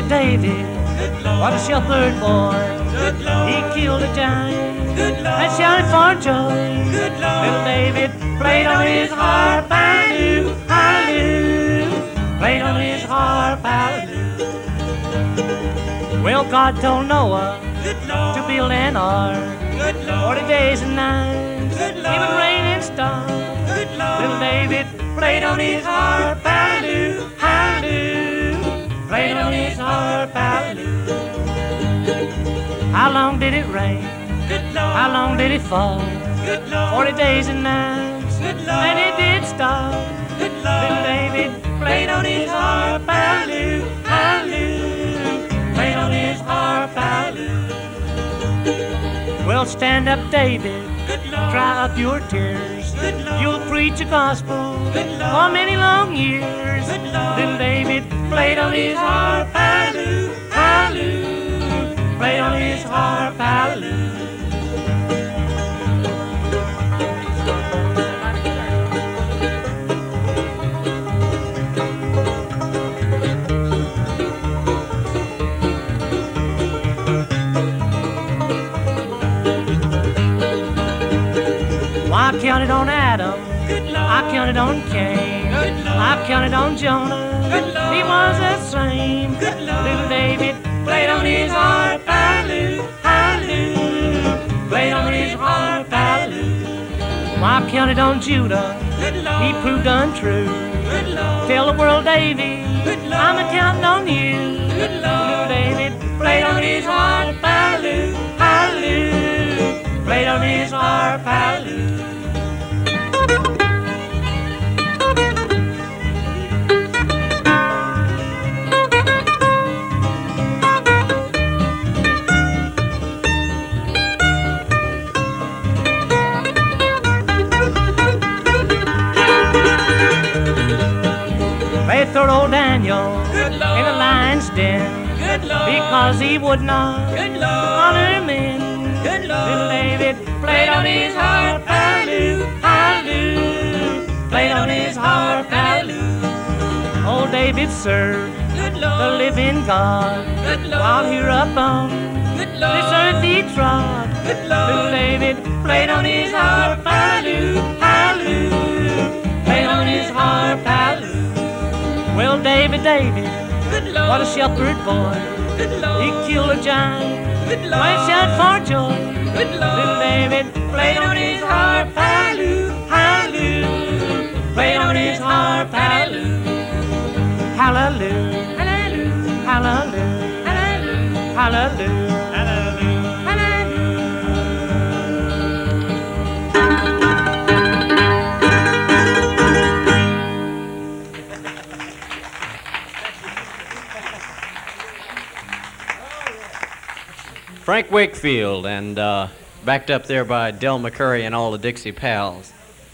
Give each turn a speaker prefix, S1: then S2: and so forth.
S1: David, David, what a shepherd boy. He killed a giant and shouted for joy. Little David played on his harp, hallelujah, hallelujah. Played on his harp, hallelujah. Well, God told Noah to build an ark. 40 days and nights, it would rain and storm. Little David played on his harp, hallelujah, hallelujah. Played on his harp, hallelujah. How long did it rain? How long did it fall? 40 days and nights, and it did stop. Little David played on his harp, hallelujah, hallelujah. Played on his harp, hallelujah. Well, stand up, David, dry up your tears. You'll preach the gospel for many long years. Little David played on his harp, hallelujah, hallelujah. Played on his harp, hallelujah. I counted on Adam, I counted on Cain, I counted on Jonah, he was the same. Little David played on his harp, hallelujah, hallelujah. Played on his harp, hallelujah. I counted on Judah, he proved untrue. Tell the world, Davy, I'm a-counting on you. Little David played on his harp, hallelujah, hallelujah. Played on his harp, hallelujah. They threw old Daniel in the lion's den because he would not honor men. Little David played on his harp, hallelujah, hallelujah. Played on his harp, hallelujah. Old David served the living God while here upon this earth he trod. Little David played on his harp, hallelujah, hallelujah. Played on his harp, hallelujah. Well, David, David, what a shepherd boy. He killed a giant, why shout for joy. Little David played on his harp, hallelujah, hallelujah. Played on his harp, hallelujah, hallelujah, hallelujah, hallelujah, hallelujah.
S2: Frank Wakefield, and backed up there by Del McCurry and all the Dixie Pals.